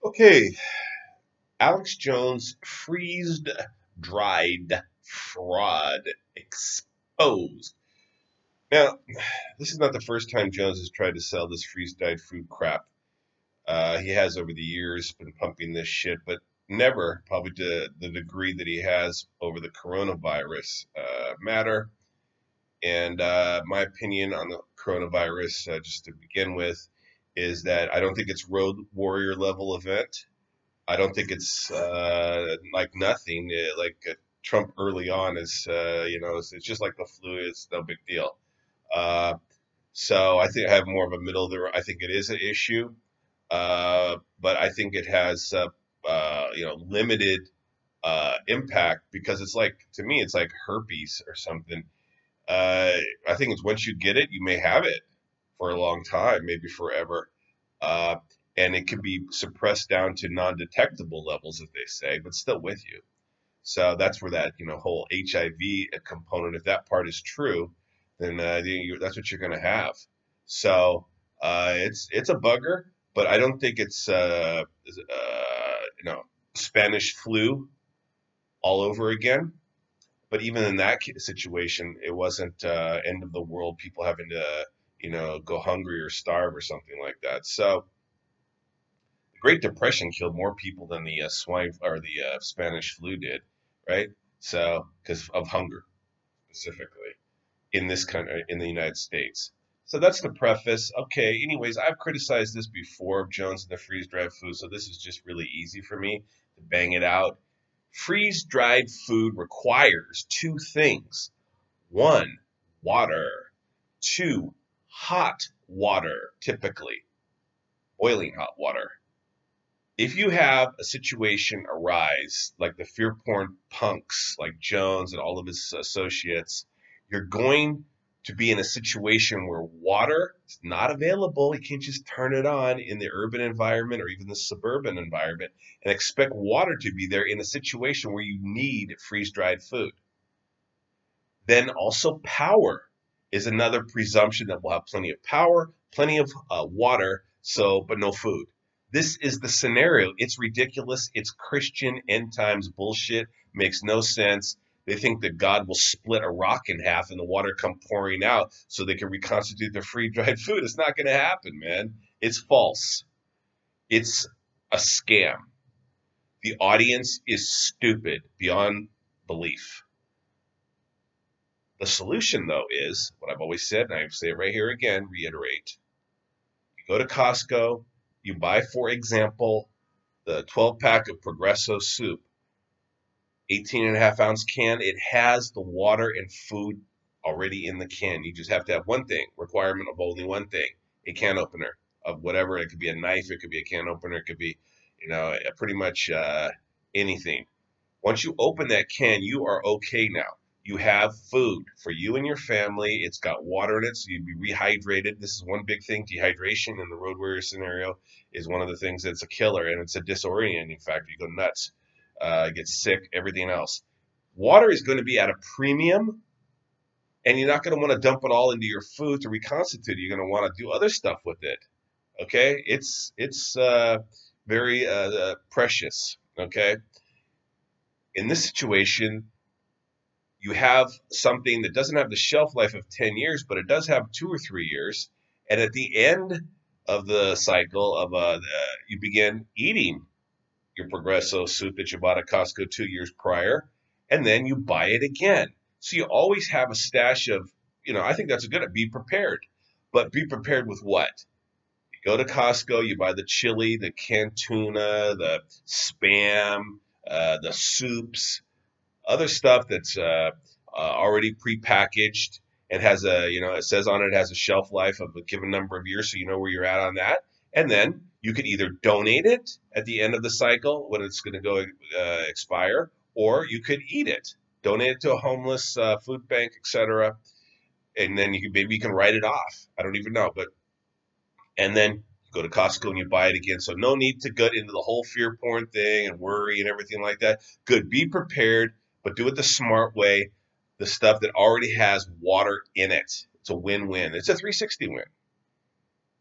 Okay, Alex Jones freezed dried fraud exposed. Now, this is not the first time Jones has tried to sell this freeze dried food crap. He has over the years been pumping this shit, but never probably to the degree that he has over the coronavirus matter. And my opinion on the coronavirus, just to begin with, is that I don't think it's road warrior level event. I don't think it's like nothing. Trump early on is, it's just like the flu. It's no big deal. Uh, so I think I have more of a middle there. I think it is an issue, but I think it has, limited impact because it's like, to me, it's like herpes or something. Uh, I think it's once you get it, you may have it for a long time, maybe forever. Uh, and it can be suppressed down to non-detectable levels, as they say, but still with you. So that's where that whole HIV component, if that part is true, then that's what you're going to have. So it's a bugger, but I don't think it's Spanish flu all over again. But even in that situation, it wasn't end of the world. People having to go hungry or starve or something like that. So the Great Depression killed more people than the swine or the Spanish flu did, right? So because of hunger specifically in this country, in the United States. So that's the preface. Okay. Anyways, I've criticized this before of Jones and the freeze dried food, so this is just really easy for me to bang it out. Freeze dried food requires two things: one, water; two, hot water, typically boiling hot water. If you have a situation arise like the fear porn punks like Jones and all of his associates, you're going to be in a situation where water is not available. You can't just turn it on in the urban environment or even the suburban environment and expect water to be there in a situation where you need freeze dried food. Then also power is another presumption that we'll have plenty of power, plenty of water, but no food. This is the scenario. It's ridiculous. It's Christian end times bullshit. Makes no sense. They think that God will split a rock in half and the water come pouring out so they can reconstitute their free dried food. It's not going to happen, man. It's false. It's a scam. The audience is stupid beyond belief. The solution, though, is what I've always said, and I say it right here again, reiterate. You go to Costco, you buy, for example, the 12 pack of Progresso soup, 18 and a half ounce can. It has the water and food already in the can. You just have to have one thing, requirement of only one thing, a can opener of whatever. It could be a knife, it could be a can opener, it could be, pretty much anything. Once you open that can, you are okay now. You have food for you and your family. It's got water in it, so you'd be rehydrated. This is one big thing. Dehydration in the road warrior scenario is one of the things that's a killer, and it's a disorienting factor. You go nuts, get sick, everything else. Water is going to be at a premium, and you're not going to want to dump it all into your food to reconstitute it. You're going to want to do other stuff with it. Okay, it's very precious. Okay, in this situation, you have something that doesn't have the shelf life of 10 years, but it does have 2 or 3 years. And at the end of the cycle of you begin eating your Progresso soup that you bought at Costco 2 years prior, and then you buy it again. So you always have a stash of, I think that's a good, be prepared. But be prepared with what? You go to Costco, you buy the chili, the canned tuna, the Spam, the soups, other stuff that's already prepackaged and has it says on it has a shelf life of a given number of years, so you know where you're at on that. And then you could either donate it at the end of the cycle when it's going to go expire, or you could eat it, donate it to a homeless food bank, etc. And then maybe you can write it off. I don't even know, but and then you go to Costco and you buy it again. So no need to get into the whole fear porn thing and worry and everything like that. Good, be prepared, but do it the smart way. The stuff that already has water in it. It's a win-win. It's a 360 win.